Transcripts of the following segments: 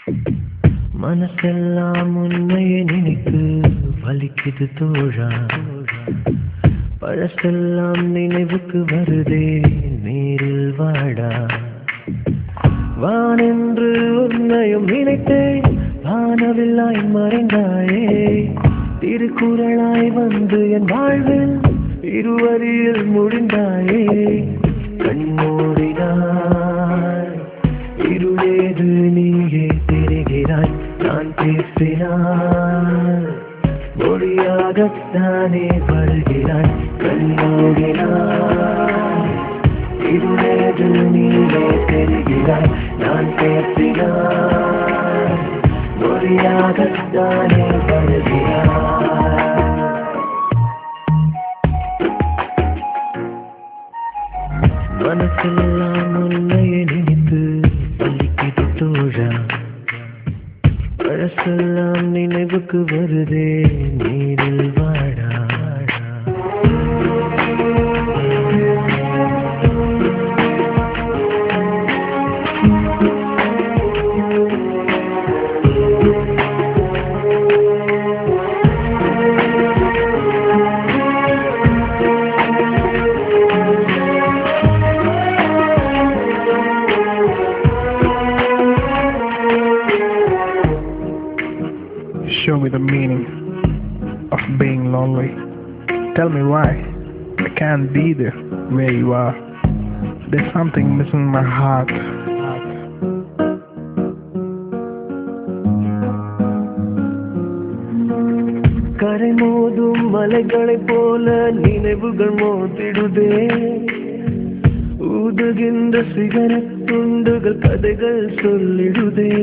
மனசெல்லாம் உன்னையே நினைத்து வலிக்குது தோழா. பழசெல்லாம் நினைவுக்கு வருதே, நேரில் வாடா. வானென்று உன்னையும் நினைத்தேன், வானவில்லாய் மறைந்தாயே. திருக்குறளாய் வந்து என் வாழ்வில் இருவரியில் முடிந்தாயே. கண்மூடினாய் இருளேது நீயே தெரிகிறாய். நான் பேசினாய் மொழியாகத்தானே வருகிறாய். கண்மூடினாய் இருளேது நீயே தெரிகிறாய். நான் பேசினாய் மொழியாகத்தானே வருகிறாய். மனசெல்லாம் உன்னையே நினைத்து வலிக்குது தோழா. பழசெல்லாம் நினைவுக்கு வருதே, நீரில் வாடா. Show me the meaning of being lonely. Tell me why I can't be there where you are. There's something missing in my heart. கரை மோதும் மலைகளைப் போல நினைவுகள் மோதிடுதே. ஊதுகின்ற சிகரெட் துண்டுகள் கதைகள் சொல்லிடுதே.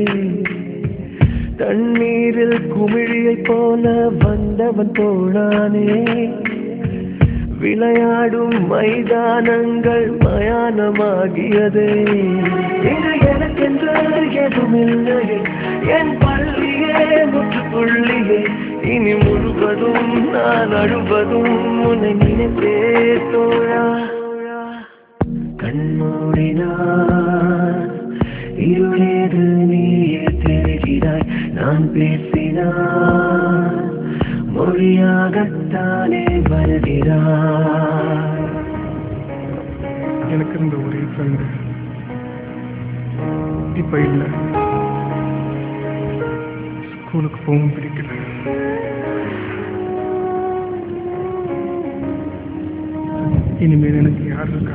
தண்ணீரில் குமிழியைப் போல வந்தவன் தோழானே. விளையாடும் மைதானங்கள் மயானமாகியதே. இங்கு எனக்கென்று எதுமில்லையே, என் பள்ளியே முற்றுப்புள்ளியே. இனி முழுவதும் நான் அழுவதும் உன்னை நினைத்தே தோழா. கண்மூடினான் இருளேது நீயே தெரிகிறாய். நான் பேசினான் மொழியாகத்தானே வருகிறாய். எனக்கு இருந்த ஒரே ஃப்ரெண்டு இப்ப இல்ல. ஸ்கூலுக்கு போகவும் பிடிக்கல. இனிமேல் எனக்கு யார் இருக்கா?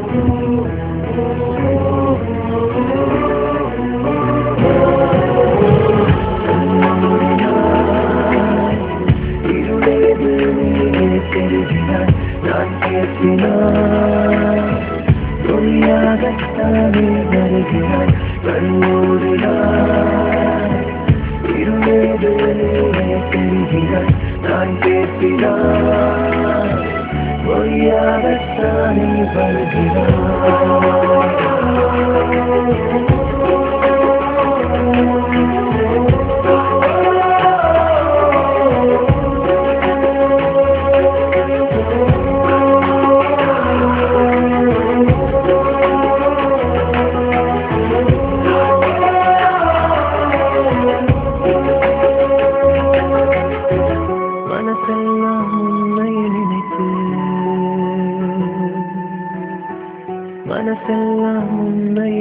நான் பேசினான் மொழியாகத்தானே வருகிறாய். கண்மூடினாய் இருளேது நீயே தெரிகிறாய். நான் பேசினான் மொழியாகத்தானே வருகிறாய். மனசெல்லாம் உன்னையே நினைத்து, மனசெல்லாம் உன்னை